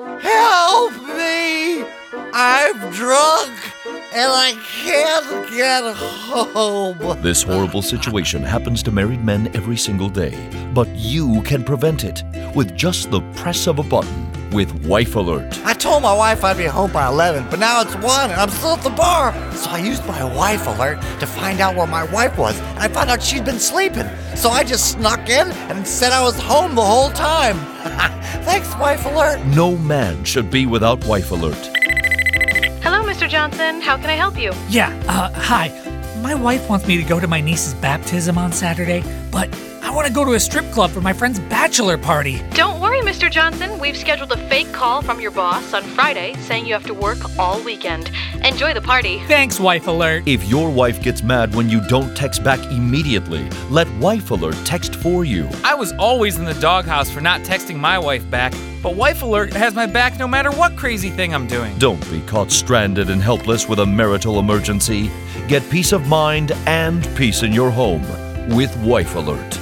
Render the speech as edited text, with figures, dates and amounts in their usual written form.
Help me! I'm drunk and I can't get home. This horrible situation happens to married men every single day, but you can prevent it with just the press of a button with Wife Alert. I told my wife I'd be home by 11, but now it's 1 and I'm still at the bar. So I used my Wife Alert to find out where my wife was, and I found out she'd been sleeping. So I just snuck in and said I was home the whole time. Thanks, Wife Alert. No man should be without Wife Alert. Hello, Mr. Johnson. How can I help you? Yeah, hi. My wife wants me to go to my niece's baptism on Saturday, but I want to go to a strip club for my friend's bachelor party. Don't worry, Mr. Johnson. We've scheduled a fake call from your boss on Friday saying you have to work all weekend. Enjoy the party. Thanks, Wife Alert. If your wife gets mad when you don't text back immediately, let Wife Alert text for you. I was always in the doghouse for not texting my wife back, but Wife Alert has my back no matter what crazy thing I'm doing. Don't be caught stranded and helpless with a marital emergency. Get peace of mind and peace in your home with Wife Alert.